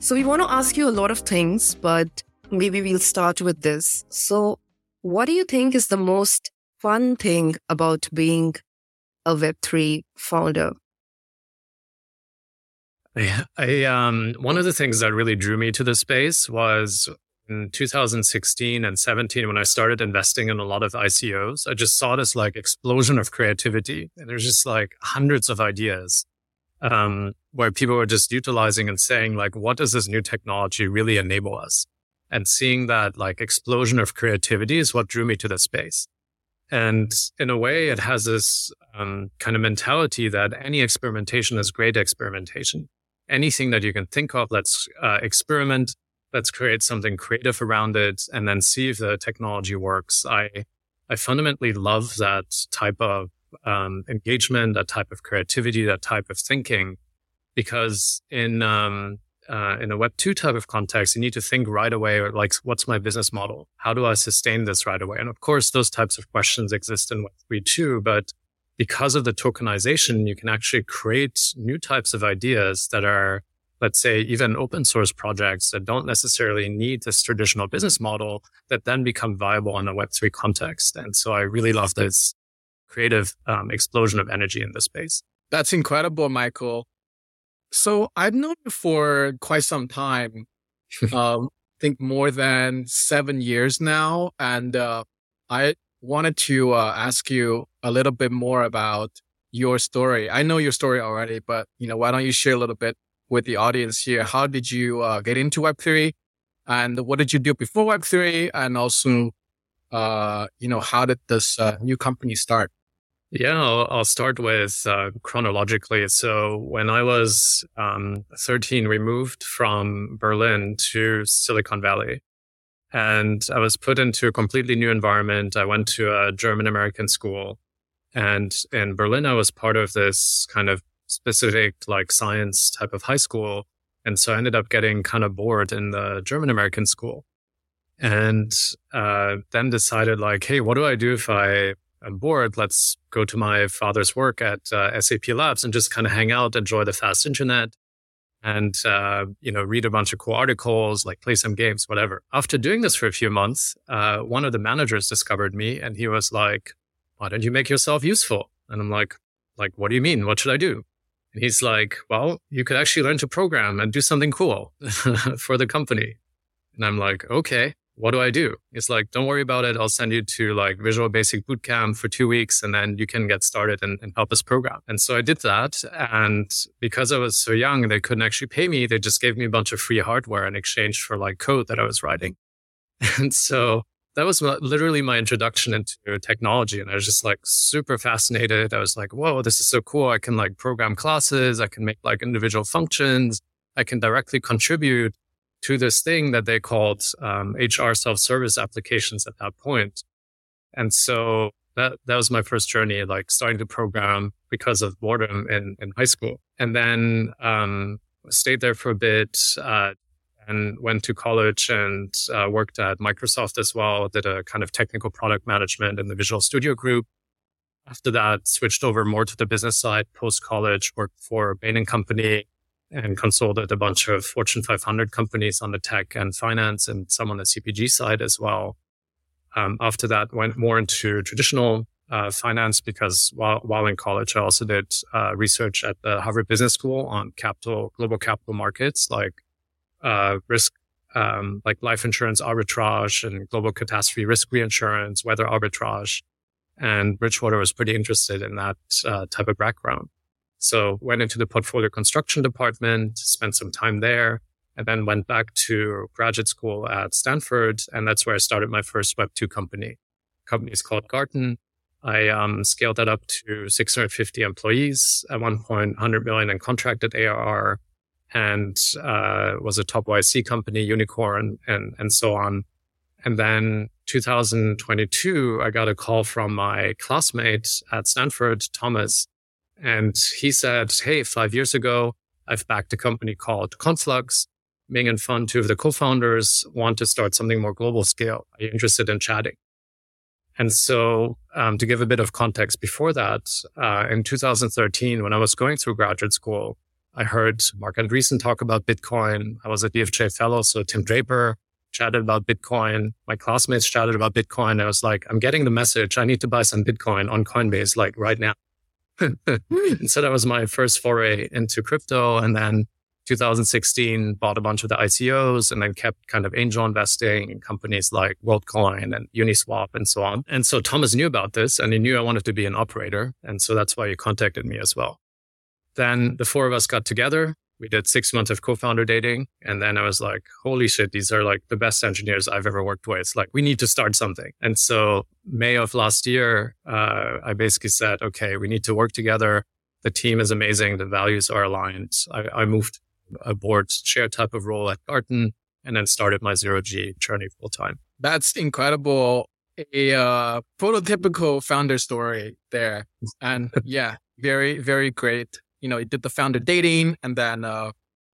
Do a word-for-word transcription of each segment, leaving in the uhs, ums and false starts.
So we want to ask you a lot of things, but maybe we'll start with this. So what do you think is the most fun thing about being a Web three founder? I, I um, one of the things that really drew me to the space was in two thousand sixteen and seventeen, when I started investing in a lot of I C Os. I just saw this like explosion of creativity, and there's just like hundreds of ideas um, where people were just utilizing and saying like, what does this new technology really enable us? And seeing that like explosion of creativity is what drew me to the space. And in a way, it has this um, kind of mentality that any experimentation is great experimentation. Anything that you can think of, let's uh, experiment, let's create something creative around it, and then see if the technology works. I I fundamentally love that type of um, engagement, that type of creativity, that type of thinking, because in um, uh, in a Web two type of context, you need to think right away, or like, what's my business model? How do I sustain this right away? And of course, those types of questions exist in Web three too, but because of the tokenization, you can actually create new types of ideas that are, let's say, even open source projects that don't necessarily need this traditional business model that then become viable in a Web three context. And so I really love this creative um, explosion of energy in this space. That's incredible, Michael. So I've known you for quite some time, um, I think more than seven years now. And uh, I wanted to uh, ask you a little bit more about your story. I know your story already, but you know, why don't you share a little bit with the audience here? How did you uh, get into Web three, and what did you do before Web three? And also, uh, you know, how did this uh, new company start? Yeah, I'll, I'll start with uh, chronologically. So when I was um, thirteen, we moved from Berlin to Silicon Valley. And I was put into a completely new environment. I went to a German-American school. And in Berlin, I was part of this kind of specific like science type of high school. And so I ended up getting kind of bored in the German-American school. And uh, then decided like, hey, what do I do if I am bored? Let's go to my father's work at uh, S A P Labs and just kind of hang out, enjoy the fast internet. And, uh, you know, read a bunch of cool articles, like play some games, whatever. After doing this for a few months, uh, one of the managers discovered me, and he was like, why don't you make yourself useful? And I'm like, like, what do you mean? What should I do? And he's like, well, you could actually learn to program and do something cool for the company. And I'm like, okay, what do I do? He's like, don't worry about it. I'll send you to like Visual Basic Bootcamp for two weeks and then you can get started and, and help us program. And so I did that. And because I was so young, they couldn't actually pay me. They just gave me a bunch of free hardware in exchange for like code that I was writing. And so that was literally my introduction into technology. And I was just like super fascinated. I was like, whoa, this is so cool. I can like program classes. I can make like individual functions. I can directly contribute to this thing that they called um, H R self-service applications at that point. And so that that was my first journey, like starting to program because of boredom in, in high school. And then um, stayed there for a bit uh, and went to college and uh, worked at Microsoft as well, did a kind of technical product management in the Visual Studio Group. After that, switched over more to the business side, post-college, worked for Bain and Company, and consulted a bunch of Fortune five hundred companies on the tech and finance and some on the C P G side as well. Um, after that, went more into traditional uh, finance because while, while in college, I also did uh, research at the Harvard Business School on capital, global capital markets, like uh, risk, um, like life insurance arbitrage and global catastrophe risk reinsurance, weather arbitrage. And Bridgewater was pretty interested in that uh, type of background. So went into the portfolio construction department, spent some time there, and then went back to graduate school at Stanford. And that's where I started my first Web two company. The company is called Garten. I um, scaled that up to six hundred fifty employees at one point, one hundred million in contracted A R R, and uh, was a top Y C company, unicorn, and, and so on. And then two thousand twenty-two, I got a call from my classmate at Stanford, Thomas. And he said, hey, five years ago, I've backed a company called Conflux. Ming and Fun, two of the co-founders, want to start something more global scale. Are you interested in chatting? And so um, to give a bit of context before that, uh, in two thousand thirteen, when I was going through graduate school, I heard Mark Andreessen talk about Bitcoin. I was a D F J fellow, so Tim Draper chatted about Bitcoin. My classmates chatted about Bitcoin. I was like, I'm getting the message. I need to buy some Bitcoin on Coinbase, like right now. And so that was my first foray into crypto. And then two thousand sixteen, bought a bunch of the I C Os and then kept kind of angel investing in companies like WorldCoin and Uniswap and so on. And so Thomas knew about this and he knew I wanted to be an operator. And so that's why he contacted me as well. Then the four of us got together. We did six months of co-founder dating. And then I was like, holy shit, these are like the best engineers I've ever worked with. It's like, we need to start something. And so May of last year, uh, I basically said, okay, we need to work together. The team is amazing. The values are aligned. I, I moved a board chair type of role at Garten and then started my zero G journey full time. That's incredible. A uh, prototypical founder story there. And yeah, very, very great. You know, you did the founder dating and then uh,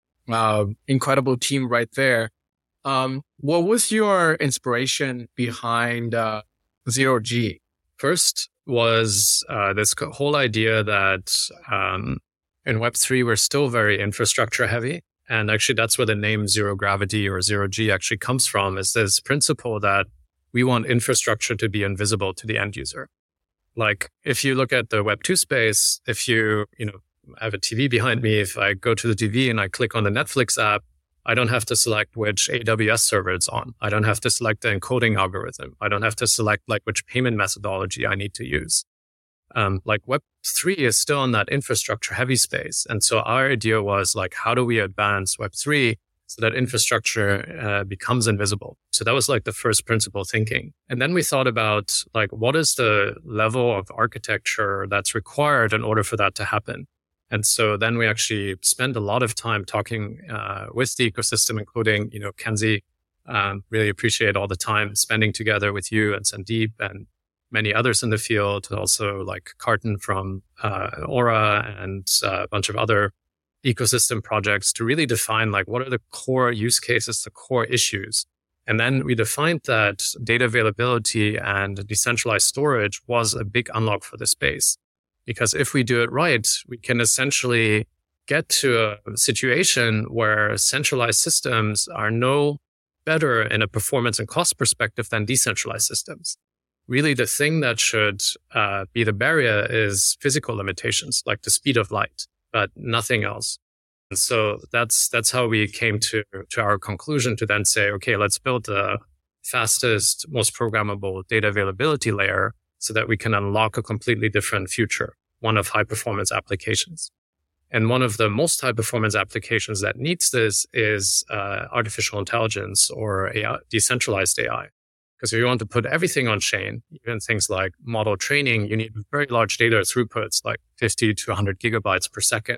uh, incredible team right there. Um, what was your inspiration behind uh, zero G? First was uh, this whole idea that um, in Web three, we're still very infrastructure heavy. And actually, that's where the name zero gravity or zero G actually comes from, is this principle that we want infrastructure to be invisible to the end user. Like if you look at the Web two space, if you, you know, I have a T V behind me. If I go to the T V and I click on the Netflix app, I don't have to select which A W S server it's on. I don't have to select the encoding algorithm. I don't have to select like which payment methodology I need to use. Um, like Web three is still in that infrastructure heavy space. And so our idea was like, how do we advance Web three so that infrastructure uh, becomes invisible? So that was like the first principle thinking. And then we thought about like, what is the level of architecture that's required in order for that to happen? And so then we actually spent a lot of time talking uh, with the ecosystem, including, you know, Kenzie. Um, really appreciate all the time spending together with you and Sandeep and many others in the field. Also like Carton from uh, Aura and uh, a bunch of other ecosystem projects to really define like what are the core use cases, the core issues. And then we defined that data availability and decentralized storage was a big unlock for the space. Because if we do it right, we can essentially get to a situation where centralized systems are no better in a performance and cost perspective than decentralized systems. Really, the thing that should uh, be the barrier is physical limitations, like the speed of light, but nothing else. And so that's that's how we came to, to our conclusion to then say, okay, let's build the fastest, most programmable data availability layer so that we can unlock a completely different future, one of high performance applications. And one of the most high performance applications that needs this is uh, artificial intelligence or A I, decentralized A I. Because if you want to put everything on chain, even things like model training, you need very large data throughputs, like fifty to one hundred gigabytes per second.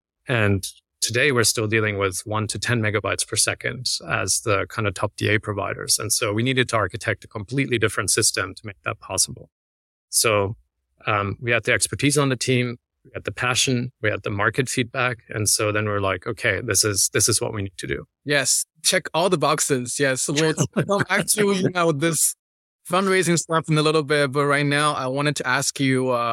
And today we're still dealing with one to ten megabytes per second as the kind of top D A providers. And so we needed to architect a completely different system to make that possible. So um, we had the expertise on the team, we had the passion, we had the market feedback. And so then we're like, okay, this is this is what we need to do. Yes, check all the boxes. Yes, we'll come back to you know, this fundraising stuff in a little bit. But right now, I wanted to ask you, uh,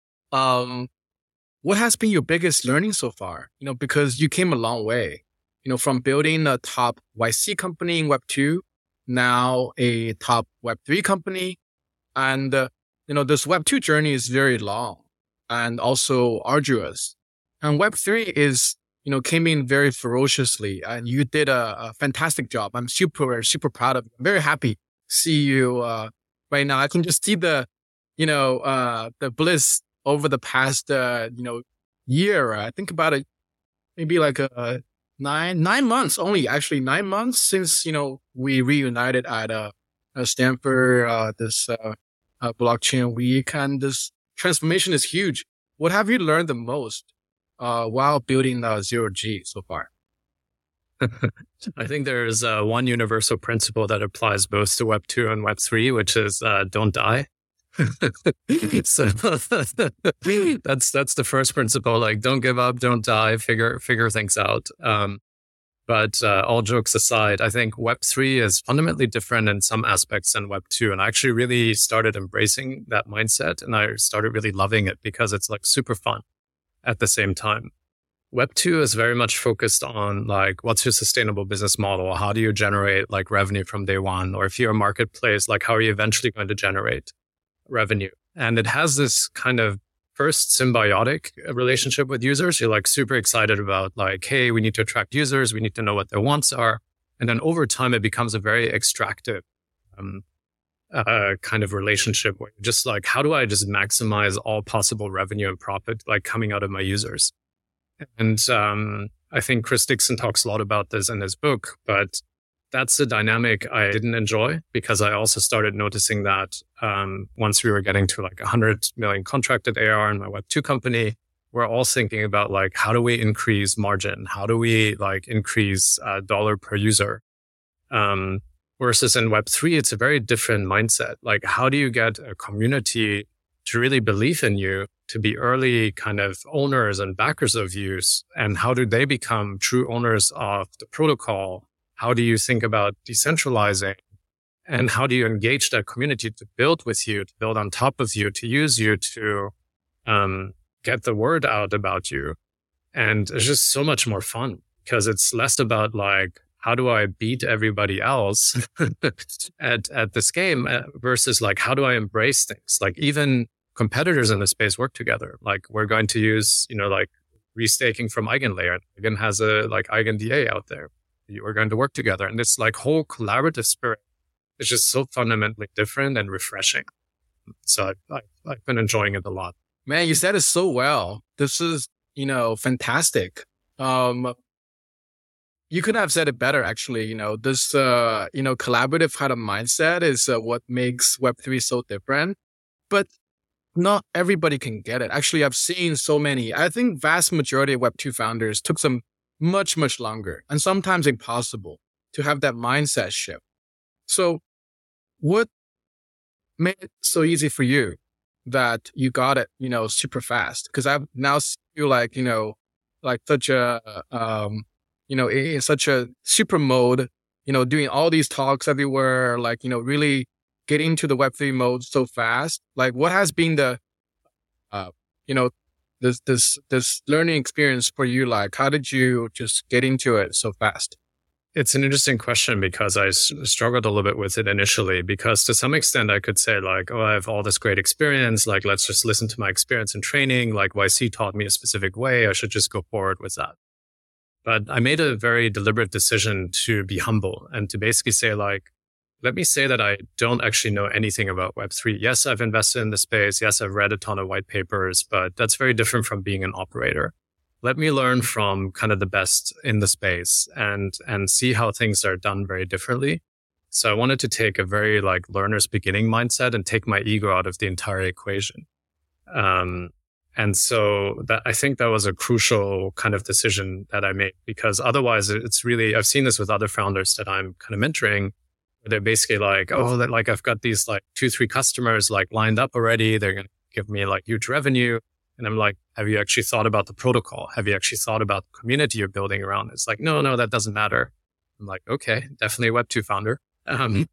um, what has been your biggest learning so far? You know, because you came a long way, you know, from building a top Y C company in Web two, now a top Web three company. And uh, You know, this Web two journey is very long and also arduous. And Web three is, you know, came in very ferociously and you did a, a fantastic job. I'm super, super proud of you. I'm very happy to see you uh, right now. I can just see the, you know, uh, the bliss over the past, uh, you know, year. I think about it, maybe like a nine, nine months only, actually nine months since, you know, we reunited at uh, Stanford, uh, this, uh, Uh, blockchain week, and this transformation is huge. What have you learned the most uh, while building uh, zero G so far? I think there's uh, one universal principle that applies both to Web two and Web three, which is uh, don't die. So that's that's the first principle. Like, don't give up, don't die. Figure figure things out. Um, But uh, all jokes aside, I think Web three is fundamentally different in some aspects than Web two. And I actually really started embracing that mindset and I started really loving it because it's like super fun at the same time. Web two is very much focused on like, what's your sustainable business model? How do you generate like revenue from day one? Or if you're a marketplace, like how are you eventually going to generate revenue? And it has this kind of first symbiotic relationship with users. You're like super excited about like, hey, we need to attract users. We need to know what their wants are. And then over time, it becomes a very extractive um, uh, kind of relationship where you're just like, how do I just maximize all possible revenue and profit like coming out of my users? And um, I think Chris Dixon talks a lot about this in his book, but that's the dynamic I didn't enjoy because I also started noticing that um, once we were getting to like one hundred million contracted A R in my Web two company, we're all thinking about like, how do we increase margin? How do we like increase uh, dollar per user? Um, versus in Web three, it's a very different mindset. Like, how do you get a community to really believe in you, to be early kind of owners and backers of you? And how do they become true owners of the protocol? How do you think about decentralizing? And how do you engage that community to build with you, to build on top of you, to use you to um, get the word out about you? And it's just so much more fun because it's less about like, how do I beat everybody else at, at this game versus like, how do I embrace things? Like even competitors in the space work together. Like we're going to use, you know, like restaking from EigenLayer. Eigen has a like EigenDA out there. We're going to work together. And this like whole collaborative spirit is just so fundamentally different and refreshing. So I, I, I've been enjoying it a lot. Man, you said it so well. This is, you know, fantastic. Um, you could have said it better, actually. You know, this, uh, you know, collaborative kind of mindset is uh, what makes Web three so different. But not everybody can get it. Actually, I've seen so many. I think vast majority of Web two founders took some much, much longer and sometimes impossible to have that mindset shift. So what made it so easy for you that you got it, you know, super fast? Because I've now seen you like, you know, like such a, um, you know, in such a super mode, you know, doing all these talks everywhere, like, you know, really get into the Web three mode so fast. Like what has been the, uh, you know, this, this, this learning experience for you? Like, how did you just get into it so fast? It's an interesting question because I s- struggled a little bit with it initially because to some extent I could say like, oh, I have all this great experience. Like, let's just listen to my experience in training. Like Y C taught me a specific way. I should just go forward with that. But I made a very deliberate decision to be humble and to basically say like, let me say that I don't actually know anything about Web three. Yes, I've invested in the space. Yes, I've read a ton of white papers, but that's very different from being an operator. Let me learn from kind of the best in the space and, and see how things are done very differently. So I wanted to take a very like learner's beginning mindset and take my ego out of the entire equation. Um, and so that, I think that was a crucial kind of decision that I made because otherwise it's really, I've seen this with other founders that I'm kind of mentoring. They're basically like, oh, that like I've got these like two, three customers like lined up already. They're going to give me like huge revenue. And I'm like, have you actually thought about the protocol? Have you actually thought about the community you're building around? It's like, no, no, that doesn't matter. I'm like, okay, definitely a Web two founder. Um,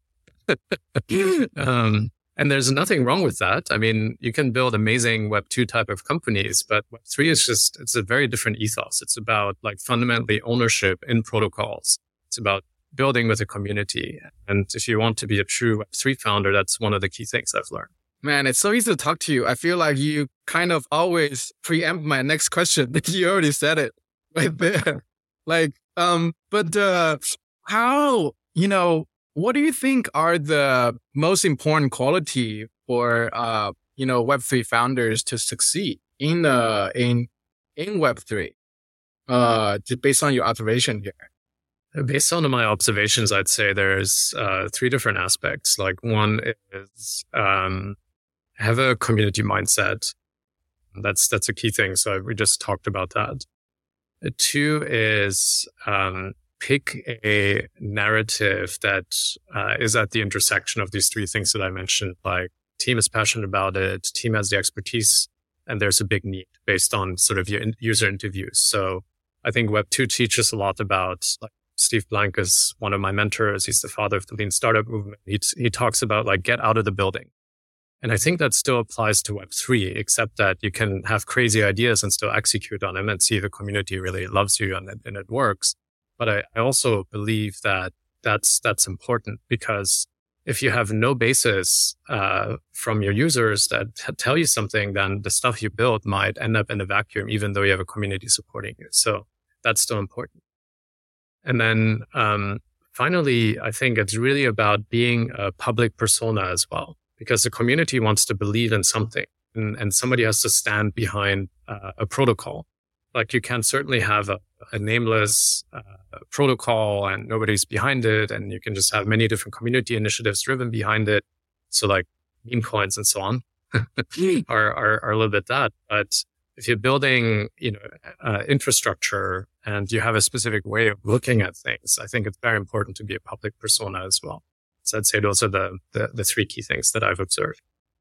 um, and there's nothing wrong with that. I mean, you can build amazing Web two type of companies, but Web three is just, it's a very different ethos. It's about like fundamentally ownership in protocols. It's about building with a community. And if you want to be a true Web three founder, that's one of the key things I've learned. Man, it's so easy to talk to you. I feel like you kind of always preempt my next question. You already said it right there. Like, um, but uh, how, you know, what do you think are the most important quality for, uh, you know, Web three founders to succeed in, uh, in, in Web three? Uh, just based on your observation here. Based on my observations, I'd say there's uh, three different aspects. Like one is um, have a community mindset. That's that's a key thing. So we just talked about that. Uh, two is um, pick a narrative that uh, is at the intersection of these three things that I mentioned. Like team is passionate about it, team has the expertise, and there's a big need based on sort of your in- user interviews. So I think Web two teaches a lot about like Steve Blank is one of my mentors. He's the father of the lean startup movement. He, he talks about like, get out of the building And I think that still applies to Web three, except that you can have crazy ideas and still execute on them and see the community really loves you and it, and it works. But I, I also believe that that's, that's important, because if you have no basis uh, from your users that t- tell you something, then the stuff you build might end up in a vacuum, even though you have a community supporting you. So that's still important. And then um, finally, I think it's really about being a public persona as well, because the community wants to believe in something, and, and somebody has to stand behind uh, a protocol. Like you can certainly have a, a nameless uh, protocol and nobody's behind it, and you can just have many different community initiatives driven behind it. So like meme coins and so on are, are are a little bit that. But if you're building, you know, uh, infrastructure and you have a specific way of looking at things, I think it's very important to be a public persona as well. So I'd say those are the the, the three key things that I've observed.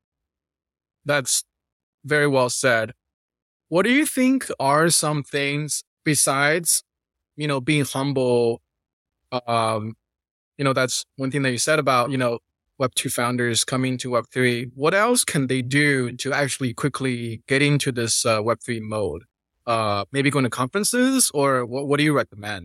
That's very well said. What do you think are some things besides, you know, being humble? Um, you know, that's one thing that you said about, you know, Web two founders coming to Web three. What else can they do to actually quickly get into this uh, Web three mode? Uh, maybe going to conferences, or what, what do you recommend?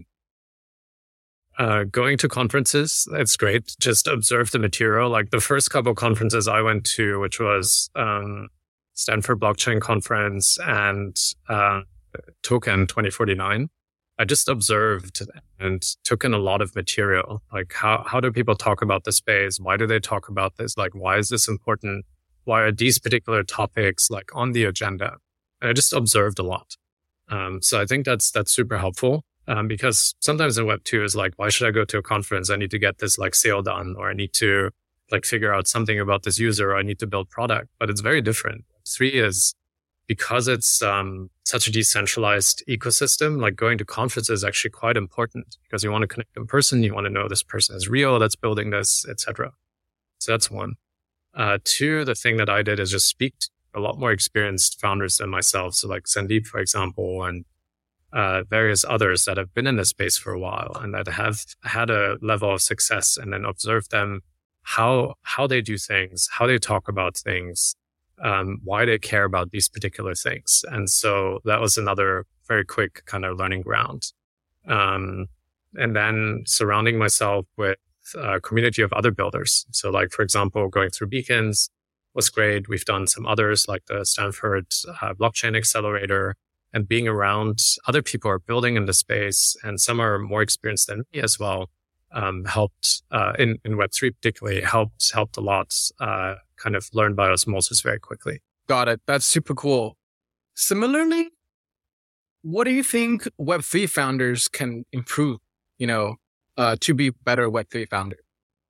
Uh, going to conferences, it's great. Just observe the material. Like the first couple of conferences I went to, which was um, Stanford Blockchain Conference and uh, Token twenty forty-nine, I just observed and took in a lot of material. Like how, how do people talk about the space? Why do they talk about this? Like, why is this important? Why are these particular topics like on the agenda? And I just observed a lot. Um, so I think that's, that's super helpful. Um, because sometimes in Web two is like, why should I go to a conference? I need to get this like sale done, or I need to like figure out something about this user, or I need to build product. But it's very different. Three is because it's um, such a decentralized ecosystem, like going to conferences is actually quite important, because you want to connect in person. You want to know this person is real that's building this, et cetera. So that's one. Uh, two, the thing that I did is just speak to a lot more experienced founders than myself. So like Sandeep, for example, and uh, various others that have been in this space for a while and that have had a level of success, and then observe them, how, how they do things, how they talk about things, um, why they care about these particular things. And so that was another very quick kind of learning ground. Um, and then surrounding myself with a community of other builders. So like, for example, going through Beacons was great. We've done some others like the Stanford uh, Blockchain Accelerator, and being around other people who are building in the space, and some are more experienced than me as well, um, helped, uh, in, in Web three particularly, helped, helped a lot, uh, kind of learn by osmosis very quickly. Got it. That's super cool. Similarly, what do you think Web three founders can improve, you know, uh, to be better Web three founders?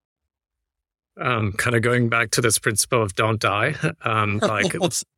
Um, kind of going back to this principle of don't die, um, like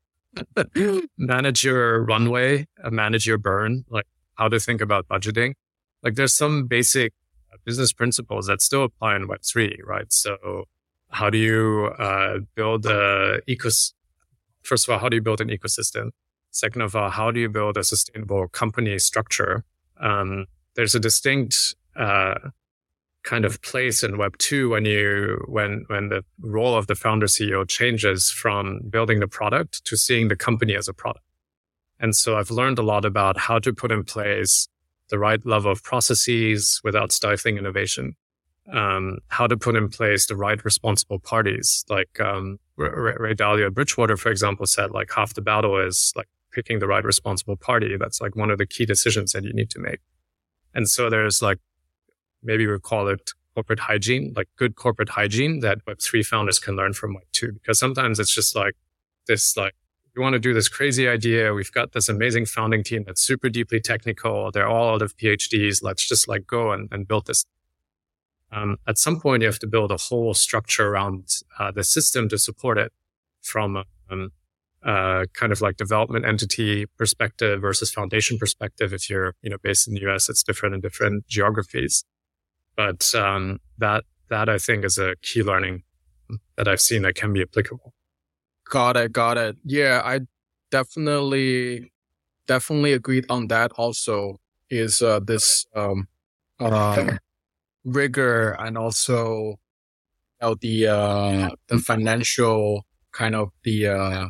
manage your runway, uh, manage your burn, like how to think about budgeting. Like there's some basic business principles that still apply in Web three, right? So how do you uh, build a ecosystem? First of all, how do you build an ecosystem? Second of all, how do you build a sustainable company structure? Um, there's a distinct uh, kind of place in Web two when you when when the role of the founder C E O changes from building the product to seeing the company as a product. And so I've learned a lot about how to put in place the right level of processes without stifling innovation. Um, how to put in place the right responsible parties. Like um, Ray, Ray Dalio at Bridgewater, for example, said like half the battle is like picking the right responsible party. That's like one of the key decisions that you need to make. And so there's like, maybe we call it corporate hygiene, like good corporate hygiene that Web three founders can learn from Web two. Because sometimes it's just like this, like, you want to do this crazy idea. We've got this amazing founding team that's super deeply technical. They're all out of PhDs. Let's just like go and, and build this. Um, at some point, you have to build a whole structure around uh, the system to support it, from um, uh, kind of like development entity perspective versus foundation perspective. If you're, you know, based in the U S, it's different in different geographies. But um, that that I think is a key learning that I've seen that can be applicable. Got it. Got it. Yeah, I definitely, definitely agreed on that. Also, is uh, this um, uh, rigor and also, you know, the uh, the financial kind of the, uh,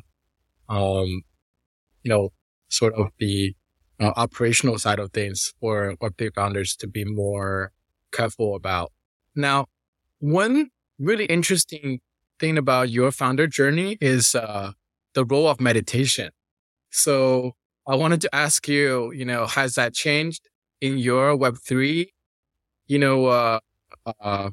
um, you know, sort of the uh, operational side of things for Web three founders to be more careful about. Now, one really interesting thing about your founder journey is uh, the role of meditation. So I wanted to ask you, you know, has that changed in your Web three, you know, uh, uh,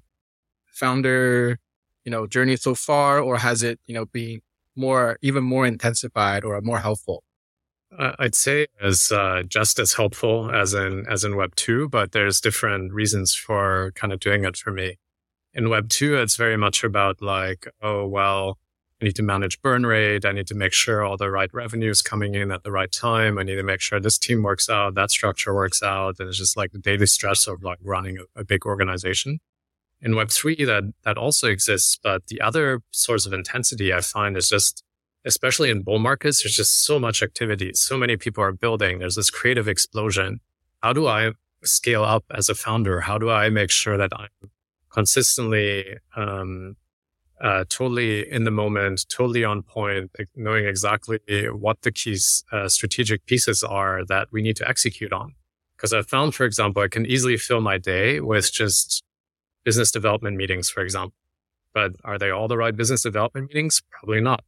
founder, you know, journey so far, or has it, you know, been more, even more intensified or more helpful? Uh, I'd say as uh, just as helpful as in as in Web two, but there's different reasons for kind of doing it for me. In Web two, it's very much about like, oh, well, I need to manage burn rate. I need to make sure all the right revenue is coming in at the right time. I need to make sure this team works out, that structure works out. And it's just like the daily stress of like running a, a big organization. In Web three, that, that also exists. But the other source of intensity I find is just, especially in bull markets, there's just so much activity. So many people are building. There's this creative explosion. How do I scale up as a founder? How do I make sure that I'm consistently, um, Uh, totally in the moment, totally on point, knowing exactly what the key uh, strategic pieces are that we need to execute on. Because I've found, for example, I can easily fill my day with just business development meetings, for example. But are they all the right business development meetings? Probably not.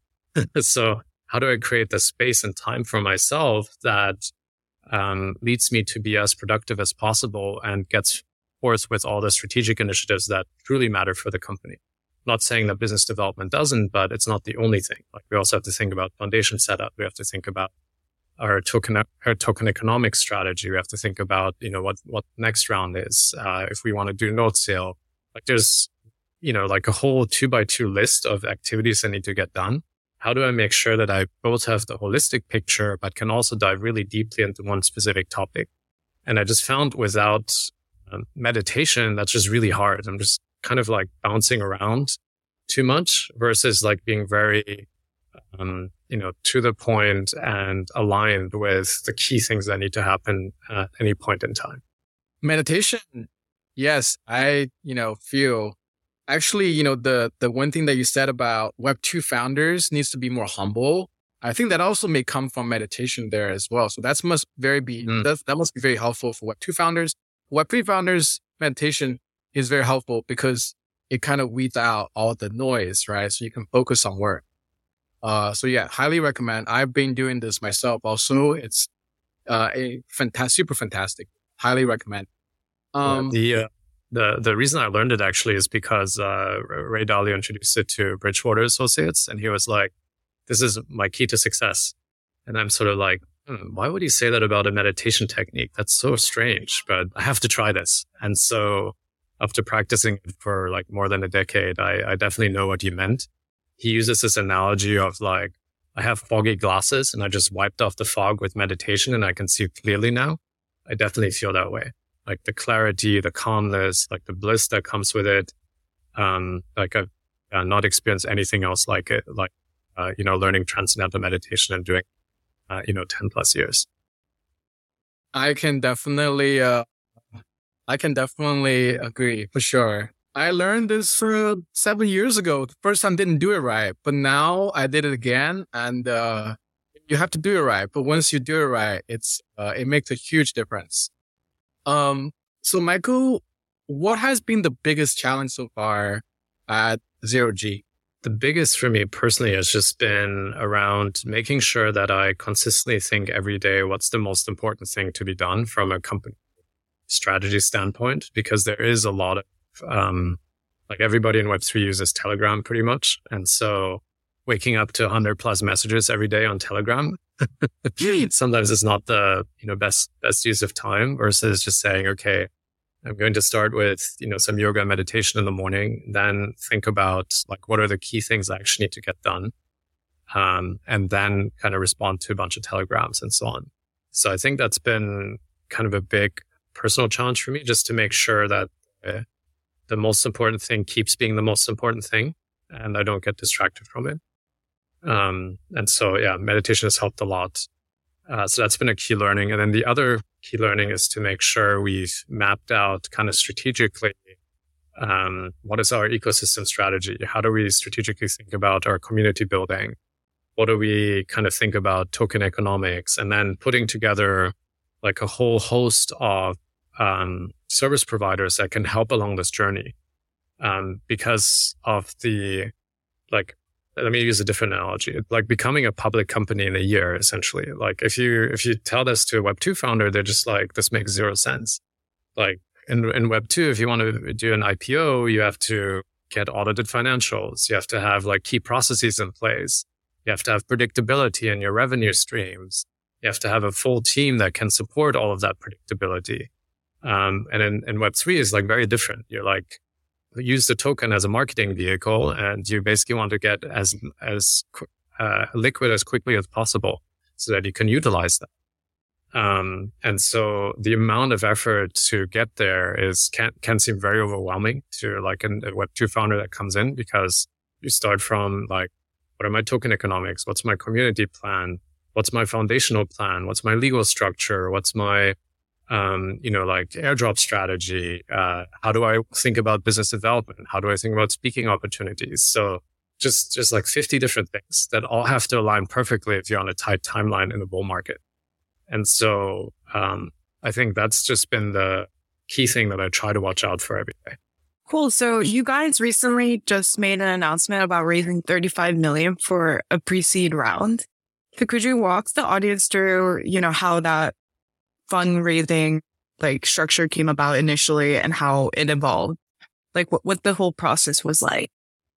So how do I create the space and time for myself that um, leads me to be as productive as possible and gets forth with all the strategic initiatives that truly matter for the company? Not saying that business development doesn't, but it's not the only thing. Like we also have to think about foundation setup. We have to think about our token, our token economic strategy. We have to think about, you know, what, what next round is. Uh, if we want to do node sale, like there's, you know, like a whole two by two list of activities that need to get done. How do I make sure that I both have the holistic picture, but can also dive really deeply into one specific topic? And I just found without um, meditation, that's just really hard. I'm just kind of like bouncing around too much versus like being very, um, you know, to the point and aligned with the key things that need to happen at any point in time. Meditation. Yes. I, you know, feel actually, you know, the, the one thing that you said about Web two founders needs to be more humble. I think that also may come from meditation there as well. So that's must very be, mm. that, that must be very helpful for Web two founders. Web three founders, meditation is very helpful because it kind of weeds out all the noise, right? So you can focus on work. Uh, so yeah, highly recommend. I've been doing this myself also. It's, uh, a fantastic, super fantastic. Highly recommend. Um, the, uh, the, the reason I learned it actually is because, uh, Ray Dalio introduced it to Bridgewater Associates and he was like, this is my key to success. And I'm sort of like, hmm, why would he say that about a meditation technique? That's so strange, but I have to try this. And so after practicing it for like more than a decade, I, I definitely know what you meant. He uses this analogy of like, I have foggy glasses and I just wiped off the fog with meditation and I can see clearly now. I definitely feel that way. Like the clarity, the calmness, like the bliss that comes with it. Um, like I've uh, not experienced anything else like it, like, uh, you know, learning transcendental meditation and doing, uh, you know, ten plus years. I can definitely, uh, I can definitely agree for sure. I learned this uh, seven years ago. The first time didn't do it right, but now I did it again, and uh, you have to do it right. But once you do it right, it's uh, it makes a huge difference. Um, so Michael, what has been the biggest challenge so far at Zero G? The biggest for me personally has just been around making sure that I consistently think every day what's the most important thing to be done from a company strategy standpoint, because there is a lot of, um, like everybody in Web three uses Telegram pretty much. And so waking up to one hundred plus messages every day on Telegram, sometimes it's not the, you know, best, best use of time versus just saying, okay, I'm going to start with, you know, some yoga and meditation in the morning, then think about like, what are the key things I actually need to get done? Um, and then kind of respond to a bunch of telegrams and so on. So I think that's been kind of a big personal challenge for me, just to make sure that uh, the most important thing keeps being the most important thing and I don't get distracted from it. Um, and so, yeah, meditation has helped a lot. Uh, so that's been a key learning. And then the other key learning is to make sure we've mapped out kind of strategically, Um, what is our ecosystem strategy? How do we strategically think about our community building? What do we kind of think about token economics? And then putting together like a whole host of um, service providers that can help along this journey. Um, because of the, like, let me use a different analogy, like becoming a public company in a year, essentially. Like if you, if you tell this to a Web two founder, they're just like, this makes zero sense. Like in, in Web two, if you want to do an I P O, you have to get audited financials. You have to have like key processes in place. You have to have predictability in your revenue streams. You have to have a full team that can support all of that predictability. Um, and in, in Web three is like very different. You're like, use the token as a marketing vehicle, and you basically want to get as, as, uh, liquid as quickly as possible so that you can utilize that. Um, and so the amount of effort to get there is, can, can seem very overwhelming to like a, a Web two founder that comes in, because you start from like, what are my token economics? What's my community plan? What's my foundational plan? What's my legal structure? What's my, um, you know, like airdrop strategy? Uh, how do I think about business development? How do I think about speaking opportunities? So just, just like fifty different things that all have to align perfectly if you're on a tight timeline in the bull market. And so, um, I think that's just been the key thing that I try to watch out for every day. Cool. So you guys recently just made an announcement about raising thirty-five million dollars for a pre-seed round. So could you walk the audience through, you know, how that fundraising like structure came about initially and how it evolved? Like what, what the whole process was like?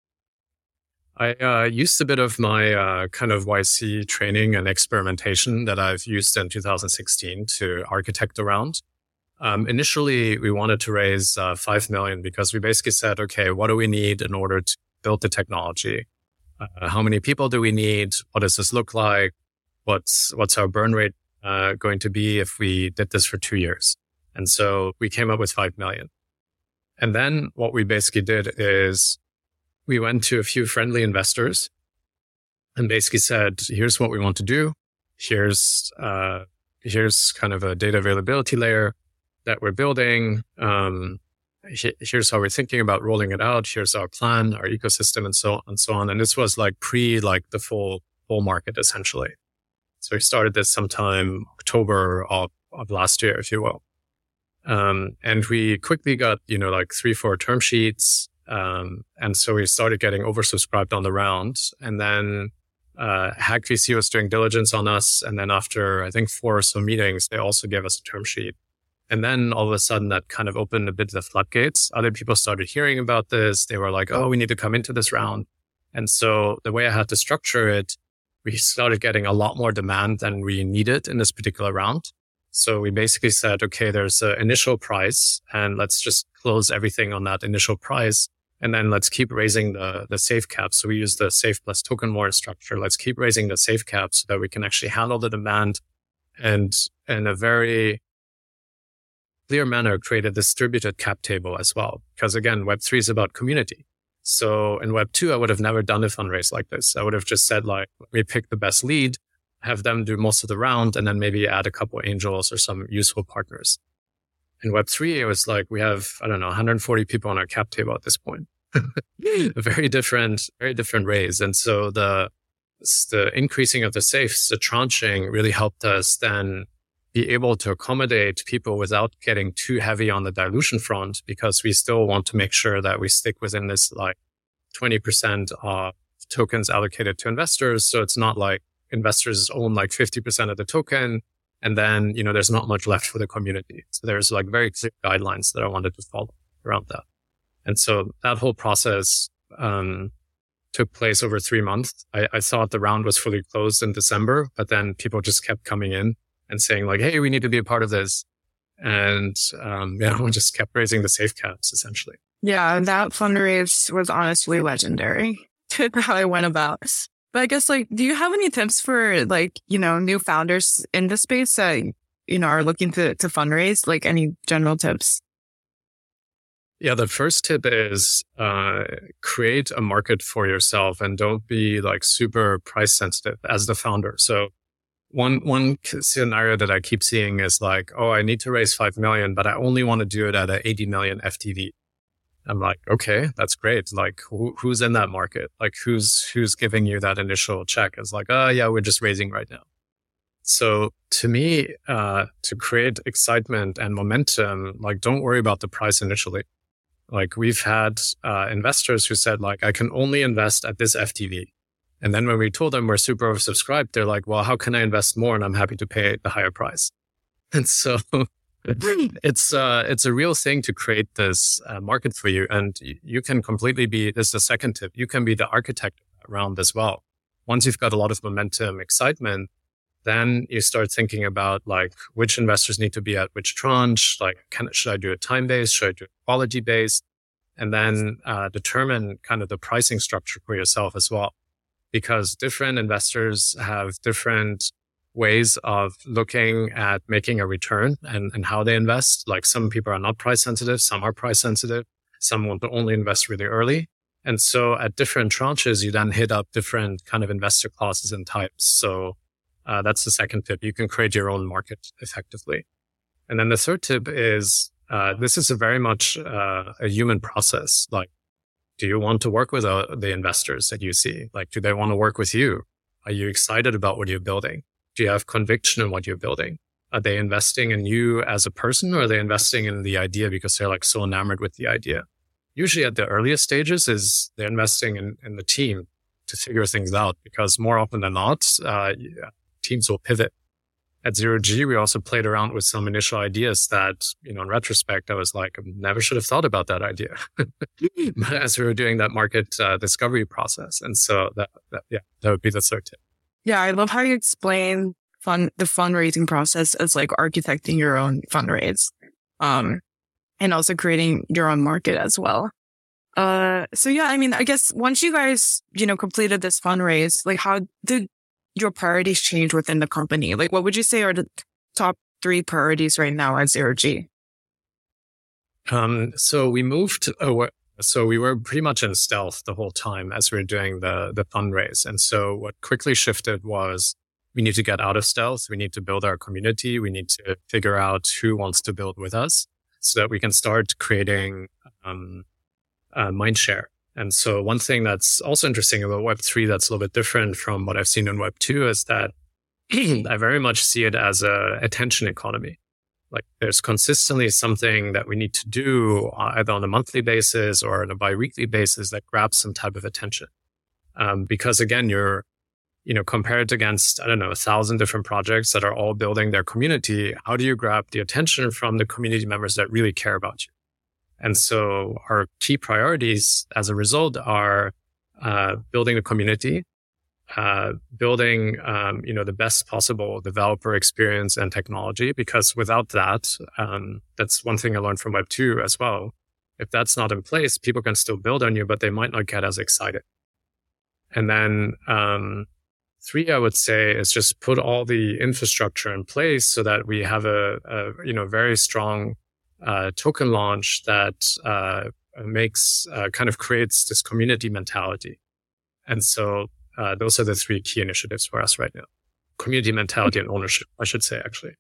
I uh, used a bit of my uh, kind of Y C training and experimentation that I've used in two thousand sixteen to architect a round. Um, initially, we wanted to raise uh, five million dollars because we basically said, okay, what do we need in order to build the technology? Uh, how many people do we need? What does this look like? What's, what's our burn rate uh, going to be if we did this for two years? And so we came up with five million dollars. And then what we basically did is we went to a few friendly investors and basically said, here's what we want to do. Here's, uh, here's kind of a data availability layer that we're building. Um, here's how we're thinking about rolling it out. Here's our plan, our ecosystem, and so on and so on. And this was like pre like the full bull market, essentially. So we started this sometime October of, of last year, if you will. Um, and we quickly got, you know, like three, four term sheets. Um, and so we started getting oversubscribed on the round. And then, uh, Hack V C was doing diligence on us. And then after, I think four or so meetings, they also gave us a term sheet. And then all of a sudden that kind of opened a bit the floodgates. Other people started hearing about this. They were like, oh, we need to come into this round. And so the way I had to structure it, we started getting a lot more demand than we needed in this particular round. So we basically said, okay, there's an initial price and let's just close everything on that initial price. And then let's keep raising the, the safe cap. So we use the safe plus token warrant structure. Let's keep raising the safe cap so that we can actually handle the demand and in a very clear manner create a distributed cap table as well. Because again, Web three is about community. So in Web two, I would have never done a fundraise like this. I would have just said like, let me pick the best lead, have them do most of the round, and then maybe add a couple angels or some useful partners. In Web three, it was like, we have, I don't know, one hundred forty people on our cap table at this point. A very different, very different raise. And so the, the increasing of the safes, the tranching really helped us then be able to accommodate people without getting too heavy on the dilution front, because we still want to make sure that we stick within this like twenty percent of tokens allocated to investors. So it's not like investors own like fifty percent of the token and then, you know, there's not much left for the community. So there's like very clear guidelines that I wanted to follow around that. And so that whole process, um, took place over three months. I, I thought the round was fully closed in December, but then people just kept coming in and saying like, hey, we need to be a part of this. And, um, yeah, we just kept raising the safe caps essentially. Yeah, that fundraise was honestly legendary to how I went about. But I guess like, do you have any tips for like, you know, new founders in the space that, you know, are looking to, to fundraise, like any general tips? Yeah, the first tip is uh, create a market for yourself and don't be like super price sensitive as the founder. So one one scenario that I keep seeing is like, oh, I need to raise five million, but I only want to do it at an eighty million F T V. I'm like, okay, that's great. Like who, who's in that market? Like who's, who's giving you that initial check? It's like, oh yeah, we're just raising right now. So to me, uh, to create excitement and momentum, like don't worry about the price initially. Like we've had, uh, investors who said like, I can only invest at this F T V. And then when we told them we're super oversubscribed, they're like, well, how can I invest more? And I'm happy to pay the higher price. And so it's, uh, it's a real thing to create this uh, market for you. And you can completely be, this is the second tip. You can be the architect around as well. Once you've got a lot of momentum, excitement, then you start thinking about like which investors need to be at which tranche. Like, can, should I do a time based? Should I do a quality based? And then, uh, determine kind of the pricing structure for yourself as well. Because different investors have different ways of looking at making a return and, and how they invest. Like some people are not price sensitive, some are price sensitive, some want to only invest really early. And so at different tranches, you then hit up different kind of investor classes and types. So uh, that's the second tip. You can create your own market effectively. And then the third tip is uh, this is a very much uh, a human process. Like, do you want to work with uh, the investors that you see? Like, do they want to work with you? Are you excited about what you're building? Do you have conviction in what you're building? Are they investing in you as a person, or are they investing in the idea because they're like so enamored with the idea? Usually at the earliest stages is they're investing in, in the team to figure things out, because more often than not, uh, teams will pivot. At Zero G, we also played around with some initial ideas that, you know, in retrospect, I was like, I never should have thought about that idea as we were doing that market uh, discovery process. And so that, that, yeah, that would be the third tip. Yeah, I love how you explain fun the fundraising process as like architecting your own fundraise, um, and also creating your own market as well. Uh, so yeah, I mean, I guess once you guys, you know, completed this fundraise, like how did your priorities change within the company? Like, what would you say are the top three priorities right now at Zero G? Um, so we moved, uh, so we were pretty much in stealth the whole time as we were doing the, the fundraise. And so what quickly shifted was we need to get out of stealth. We need to build our community. We need to figure out who wants to build with us so that we can start creating, um, uh, mind share. And so one thing that's also interesting about Web three that's a little bit different from what I've seen in Web two is that I very much see it as a attention economy. Like there's consistently something that we need to do either on a monthly basis or on a bi-weekly basis that grabs some type of attention. Um, because again, you're, you know, compared against, I don't know, a thousand different projects that are all building their community. How do you grab the attention from the community members that really care about you? And so our key priorities as a result are uh, building a community, uh, building, um, you know, the best possible developer experience and technology, because without that, um, that's one thing I learned from Web two as well. If that's not in place, people can still build on you, but they might not get as excited. And then um, three, I would say, is just put all the infrastructure in place so that we have a, a you know, very strong Uh, token launch that uh, makes uh, kind of creates this community mentality. And so uh, those are the three key initiatives for us right now. Community mentality and ownership, I should say, actually.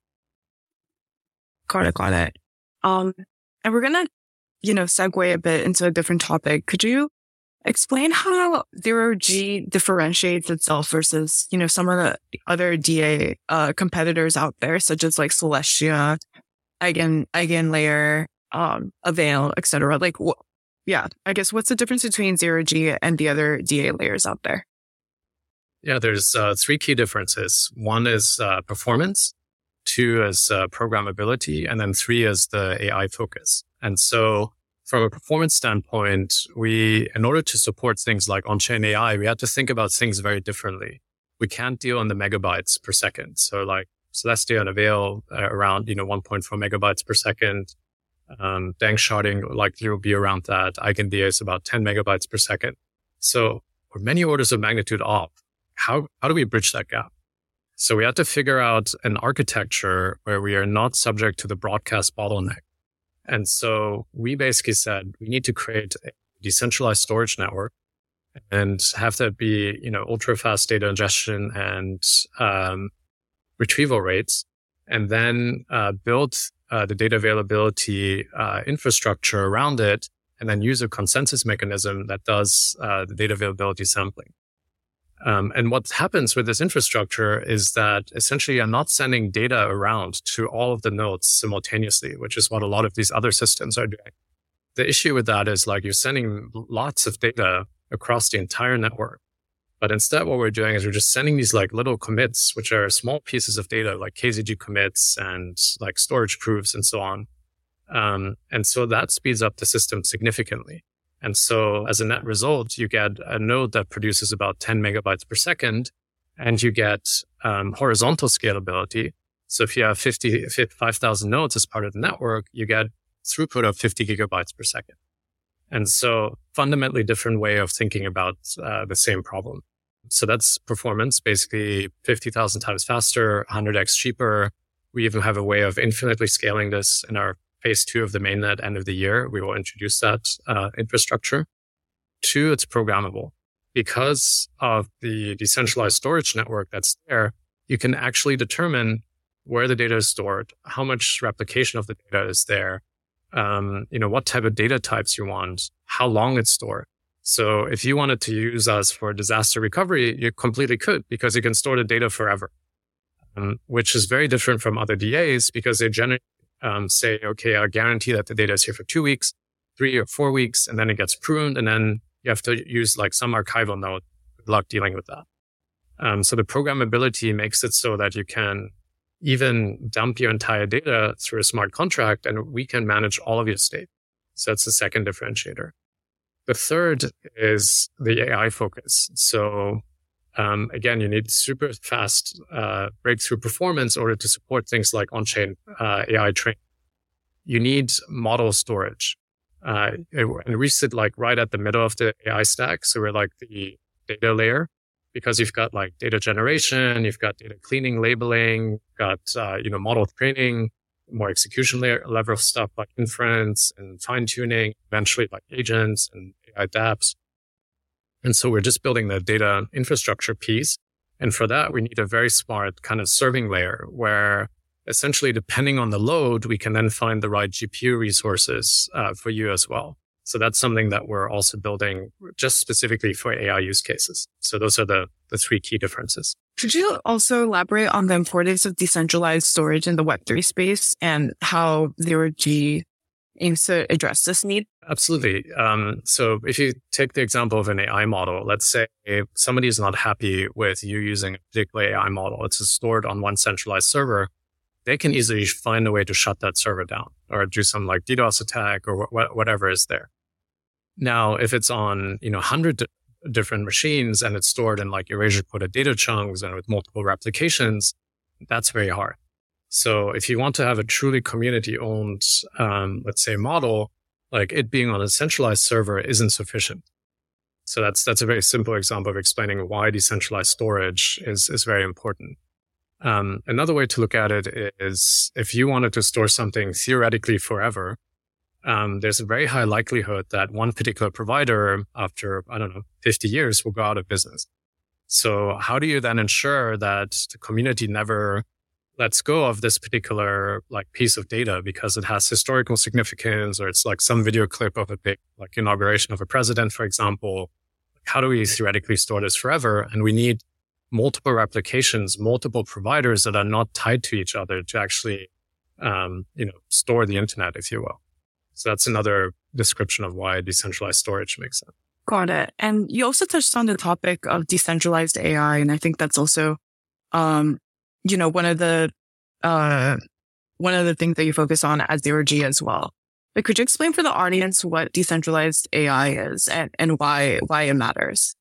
Got it, got it. Um, and we're going to, you know, segue a bit into a different topic. Could you explain how Zero G differentiates itself versus, you know, some of the other D A uh, competitors out there, such as like Celestia, Eigen, Eigenlayer, um, Avail, et cetera. Like, wh- yeah, I guess what's the difference between Zero G and the other D A layers out there? Yeah, there's uh, three key differences. One is uh, performance, two is uh, programmability, and then three is the A I focus. And so from a performance standpoint, we, in order to support things like on-chain A I, we had to think about things very differently. We can't deal in the megabytes per second. So like, Celestia and Avail uh, around, you know, one point four megabytes per second. Um, Dank sharding likely will be around that. EigenDA is about ten megabytes per second. So we're many orders of magnitude off. How, how do we bridge that gap? So we had to figure out an architecture where we are not subject to the broadcast bottleneck. And so we basically said we need to create a decentralized storage network and have that be, you know, ultra fast data ingestion and, um, retrieval rates, and then uh, build uh, the data availability uh, infrastructure around it and then use a consensus mechanism that does uh, the data availability sampling. Um, and what happens with this infrastructure is that essentially you're not sending data around to all of the nodes simultaneously, which is what a lot of these other systems are doing. The issue with that is like you're sending lots of data across the entire network. But instead, what we're doing is we're just sending these like little commits, which are small pieces of data like K Z G commits and like storage proofs and so on. Um, and so that speeds up the system significantly. And so as a net result, you get a node that produces about ten megabytes per second, and you get um, horizontal scalability. So if you have fifty, five thousand nodes as part of the network, you get throughput of fifty gigabytes per second. And so fundamentally different way of thinking about uh, the same problem. So that's performance, basically fifty thousand times faster, one hundred x cheaper. We even have a way of infinitely scaling this in our phase two of the mainnet end of the year. We will introduce that uh, infrastructure. Two, it's programmable. Because of the decentralized storage network that's there, you can actually determine where the data is stored, how much replication of the data is there, um, you know, what type of data types you want, how long it's stored. So if you wanted to use us for disaster recovery, you completely could, because you can store the data forever, um, which is very different from other D As because they generally um, say, okay, I'll guarantee that the data is here for two weeks, three or four weeks, and then it gets pruned, and then you have to use like some archival node. Good luck dealing with that. Um, so the programmability makes it so that you can even dump your entire data through a smart contract, and we can manage all of your state. So that's the second differentiator. The third is the A I focus. So um, again, you need super fast uh, breakthrough performance in order to support things like on-chain uh, A I training. You need model storage. Uh, and we sit like right at the middle of the A I stack. So we're like the data layer, because you've got like data generation, you've got data cleaning, labeling, got, uh, you know, model training, more execution layer level stuff like inference and fine tuning, eventually like agents and A I dApps. And so we're just building the data infrastructure piece. And for that, we need a very smart kind of serving layer where essentially, depending on the load, we can then find the right G P U resources uh, for you as well. So that's something that we're also building just specifically for A I use cases. So those are the, the three key differences. Could you also elaborate on the importance of decentralized storage in the Web three space and how zero G aims to address this need? Absolutely. Um, so if you take the example of an A I model, let's say somebody is not happy with you using a particular A I model. It's stored on one centralized server. They can easily find a way to shut that server down or do some like DDoS attack or wh- whatever is there. Now, if it's on, you know, one hundred d- different machines and it's stored in like erasure coded data chunks and with multiple replications, that's very hard. So if you want to have a truly community owned, um, let's say model, like it being on a centralized server isn't sufficient. So that's, that's a very simple example of explaining why decentralized storage is, is very important. Um, another way to look at it is if you wanted to store something theoretically forever, um, there's a very high likelihood that one particular provider after, I don't know, fifty years will go out of business. So how do you then ensure that the community never lets go of this particular like piece of data because it has historical significance or it's like some video clip of a big like inauguration of a president, for example? How do we theoretically store this forever? And we need multiple replications, multiple providers that are not tied to each other to actually, um, you know, store the internet, if you will. So that's another description of why decentralized storage makes sense. Got it. And you also touched on the topic of decentralized A I. And I think that's also, um, you know, one of the, uh, one of the things that you focus on at Zero G as well. But could you explain for the audience what decentralized A I is and, and why, why it matters?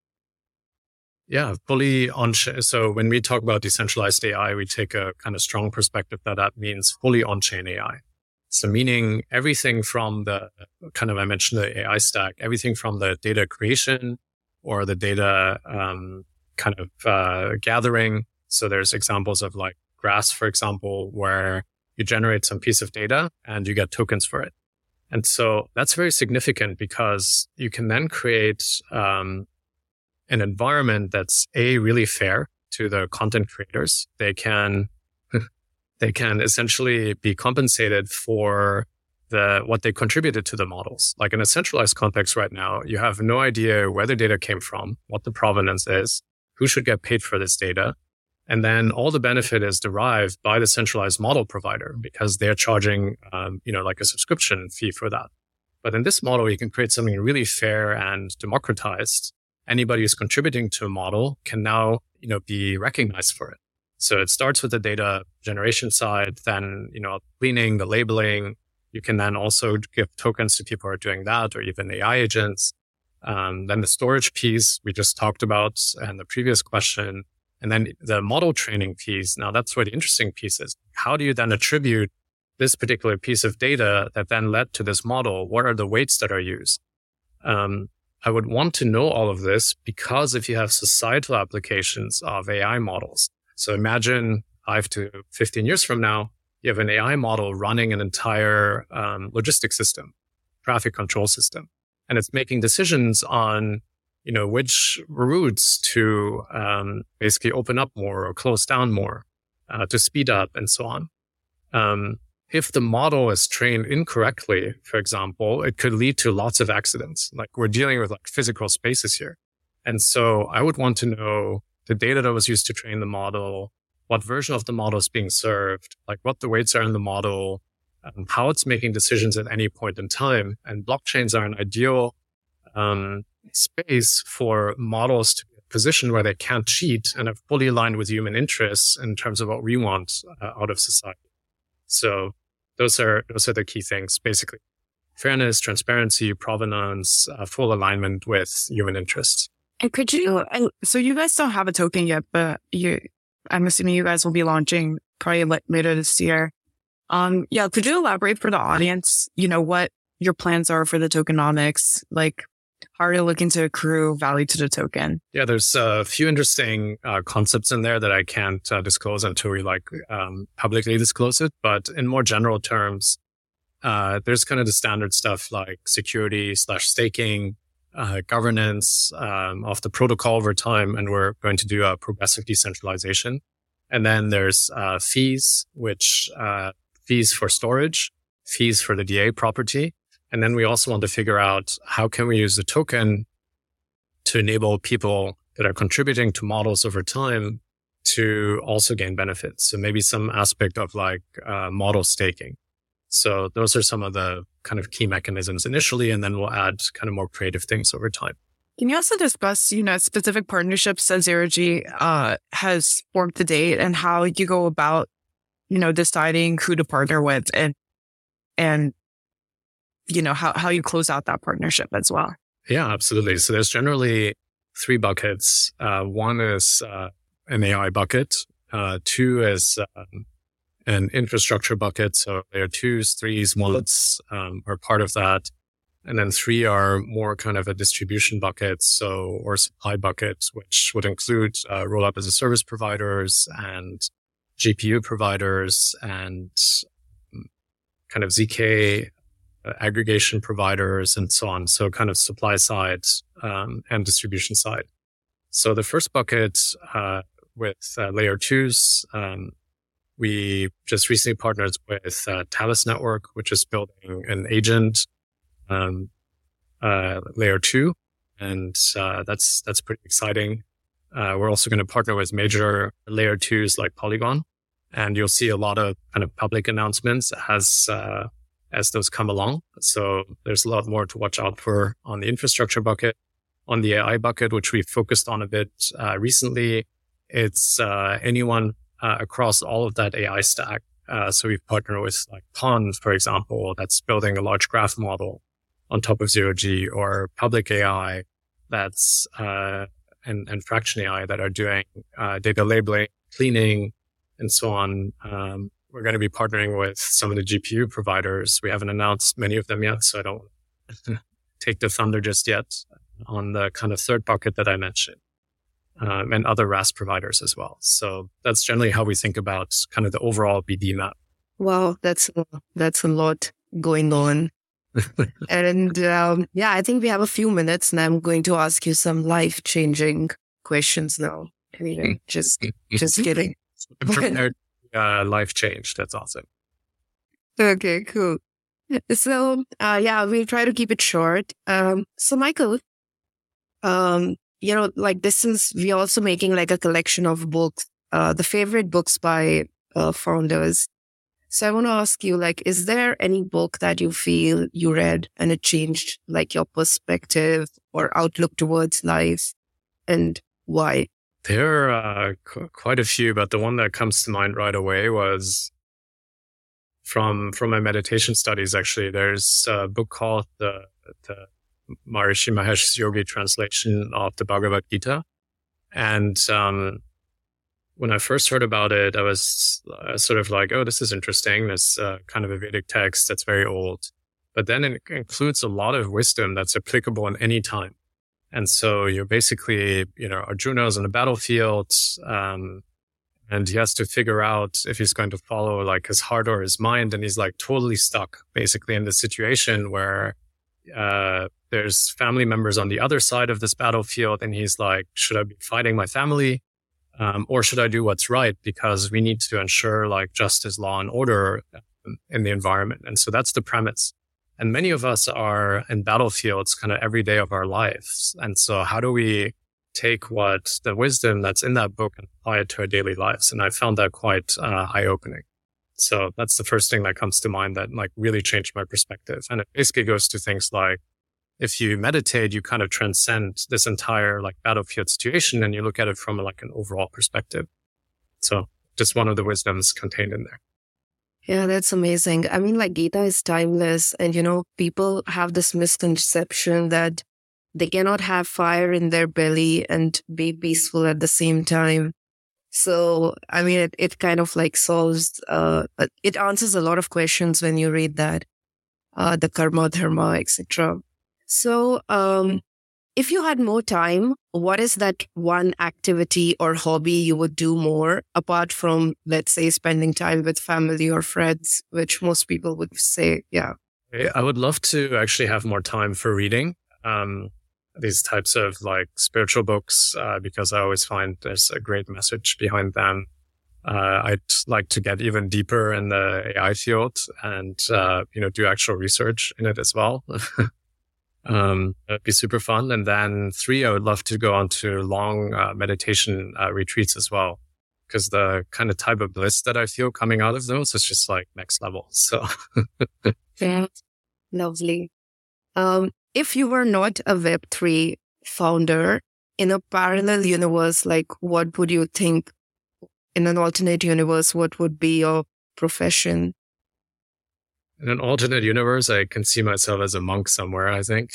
Yeah, fully on-chain. So when we talk about decentralized A I, we take a kind of strong perspective that that means fully on-chain A I. So meaning everything from the kind of, I mentioned the A I stack, everything from the data creation or the data um, kind of uh, gathering. So there's examples of like Grass, for example, where you generate some piece of data and you get tokens for it. And so that's very significant because you can then create um, an environment that's a really fair to the content creators. They can, they can essentially be compensated for the what they contributed to the models. Like in a centralized context right now, you have no idea where the data came from, what the provenance is, who should get paid for this data. And then all the benefit is derived by the centralized model provider because they're charging, um, you know, like a subscription fee for that. But in this model, you can create something really fair and democratized. Anybody who's contributing to a model can now, you know, be recognized for it. So it starts with the data generation side, then, you know, cleaning, the labeling. You can then also give tokens to people who are doing that, or even A I agents. Um, then the storage piece we just talked about and the previous question. And then the model training piece. Now that's where the interesting piece is. How do you then attribute this particular piece of data that then led to this model? What are the weights that are used? Um, I would want to know all of this because if you have societal applications of A I models, so imagine five to fifteen years from now, you have an A I model running an entire um, logistics system, traffic control system, and it's making decisions on, you know, which routes to um, basically open up more or close down more, uh, to speed up and so on. Um, if the model is trained incorrectly, for example, it could lead to lots of accidents. Like we're dealing with like physical spaces here. And so I would want to know the data that was used to train the model, what version of the model is being served, like what the weights are in the model, um, how it's making decisions at any point in time. And blockchains are an ideal um, space for models to be positioned where they can't cheat and are fully aligned with human interests in terms of what we want uh, out of society. So those are those are the key things, basically. Fairness, transparency, provenance, uh, full alignment with human interests. And could you, and so you guys don't have a token yet, but you, I'm assuming you guys will be launching probably like later this year. Um, yeah, could you elaborate for the audience, you know, what your plans are for the tokenomics? Like, how are you looking to accrue value to the token? Yeah, there's a few interesting uh, concepts in there that I can't uh, disclose until we like um, publicly disclose it. But in more general terms, uh, there's kind of the standard stuff like security slash staking, uh, governance um, of the protocol over time. And we're going to do a progressive decentralization. And then there's uh, fees, which uh, fees for storage, fees for the D A property. And then we also want to figure out how can we use the token to enable people that are contributing to models over time to also gain benefits. So maybe some aspect of like uh, model staking. So those are some of the kind of key mechanisms initially, and then we'll add kind of more creative things over time. Can you also discuss, you know, specific partnerships that Zero G uh, has formed to date and how you go about, you know, deciding who to partner with and, and, you know, how, how you close out that partnership as well? Yeah, absolutely. So there's generally three buckets. Uh, one is uh, an A I bucket. Uh, two is um, an infrastructure bucket. So layer twos, threes, wallets um, are part of that. And then three are more kind of a distribution bucket, so or supply bucket, which would include uh, roll-up as a service providers and G P U providers and kind of Z K uh, aggregation providers and so on. So kind of supply side um, and distribution side. So the first bucket uh, with uh, layer twos, um, we just recently partnered with uh, Thales Network, which is building an agent. Um, uh, layer two. And, uh, that's, that's pretty exciting. Uh, we're also going to partner with major layer twos like Polygon. And you'll see a lot of kind of public announcements as, uh, as those come along. So there's a lot more to watch out for on the infrastructure bucket. On the A I bucket, which we focused on a bit, uh, recently, it's, uh, anyone, uh, across all of that A I stack. Uh, so we've partnered with like Pond, for example, that's building a large graph model on top of Zero G, or Public A I that's, uh, and, and Fraction A I that are doing, uh, data labeling, cleaning, and so on. Um, we're going to be partnering with some of the G P U providers. We haven't announced many of them yet, so I don't take the thunder just yet on the kind of third bucket that I mentioned, um, and other R A S providers as well. So that's generally how we think about kind of the overall B D map. Wow, that's, that's a lot going on. And um, yeah, I think we have a few minutes and I'm going to ask you some life-changing questions now. Anyway, just just kidding. Prepared, uh, life change. That's awesome. Okay, cool. So, uh, yeah, we'll try to keep it short. Um, so, Michael, um, you know, like this is, we're also making like a collection of books, uh, the favorite books by uh, founders. So I want to ask you, like, is there any book that you feel you read and it changed like your perspective or outlook towards life, and why? There are uh, qu- quite a few, but the one that comes to mind right away was from from my meditation studies. Actually, there's a book called the, the Maharishi Mahesh's Yogi translation of the Bhagavad Gita, and um, when I first heard about it, I was uh, sort of like, "Oh, this is interesting. This uh, kind of a Vedic text that's very old, but then it includes a lot of wisdom that's applicable in any time." And so you're basically, you know, Arjuna's on the battlefield, um, and he has to figure out if he's going to follow like his heart or his mind. And he's like totally stuck basically in the situation where, uh, there's family members on the other side of this battlefield. And he's like, should I be fighting my family? Um, or should I do what's right? Because we need to ensure like justice, law, and order in the environment. And so that's the premise. And many of us are in battlefields kind of every day of our lives. And so how do we take what the wisdom that's in that book and apply it to our daily lives? And I found that quite uh, eye-opening. So that's the first thing that comes to mind that like really changed my perspective. And it basically goes to things like, if you meditate, you kind of transcend this entire like battlefield situation and you look at it from like an overall perspective. So just one of the wisdoms contained in there. Yeah, that's amazing. I mean, like Gita is timeless, and you know, people have this misconception that they cannot have fire in their belly and be peaceful at the same time. So, I mean, it, it kind of like solves, uh, it answers a lot of questions when you read that, uh, the karma, dharma, et cetera. So, um, if you had more time, what is that one activity or hobby you would do more apart from, let's say, spending time with family or friends, which most people would say, yeah. I would love to actually have more time for reading um, these types of like spiritual books uh, because I always find there's a great message behind them. Uh, I'd like to get even deeper in the A I field and, uh, you know, do actual research in it as well. Um, it'd be super fun. And then three, I would love to go on to long uh, meditation uh, retreats as well, because the kind of type of bliss that I feel coming out of those is just like next level. So, yeah, lovely. Um, if you were not a Web three founder in a parallel universe, like what would you think in an alternate universe? What would be your profession? In an alternate universe, I can see myself as a monk somewhere, I think.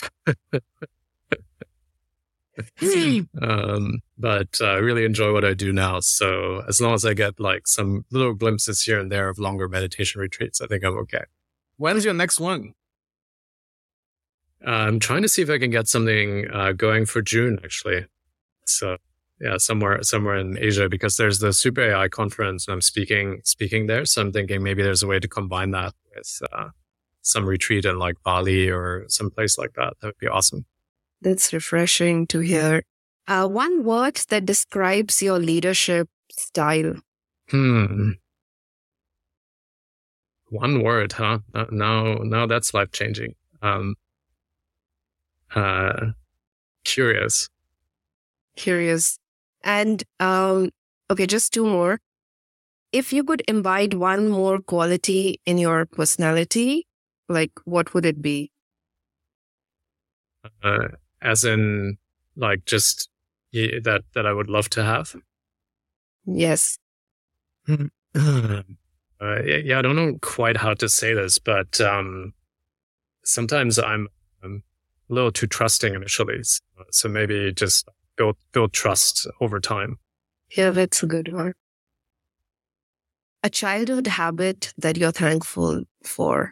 um, but I uh, really enjoy what I do now. So as long as I get like some little glimpses here and there of longer meditation retreats, I think I'm okay. When's your next one? Uh, I'm trying to see if I can get something uh, going for June, actually. So yeah, somewhere somewhere in Asia, because there's the Super A I conference and I'm speaking speaking there. So I'm thinking maybe there's a way to combine that with uh, some retreat in like Bali or some place like that. That would be awesome. That's refreshing to hear. Uh, one word that describes your leadership style. Hmm. One word, huh? Now, now that's life changing. Um. Uh. Curious. Curious. And, um, okay, just two more. If you could imbibe one more quality in your personality, like what would it be? Uh, as in, like, just yeah, that that I would love to have. Yes. uh, yeah, I don't know quite how to say this, but um, sometimes I'm, I'm a little too trusting initially, so, so maybe just build build trust over time. Yeah, that's a good one. A childhood habit that you're thankful for.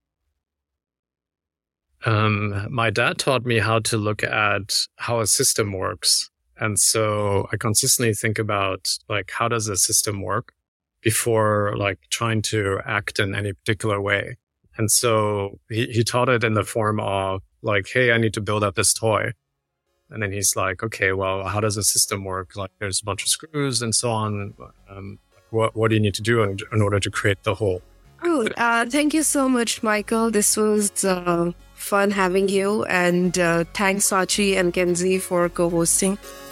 Um, my dad taught me how to look at how a system works. And so I consistently think about like, how does a system work before like trying to act in any particular way. And so he, he taught it in the form of like, hey, I need to build up this toy. And then he's like, okay, well, how does a system work? Like there's a bunch of screws and so on. Um, what, what do you need to do in, in order to create the whole? Cool. Uh, thank you so much, Michael. This was uh, fun having you. And uh, thanks, Sachi and Kenzie, for co-hosting.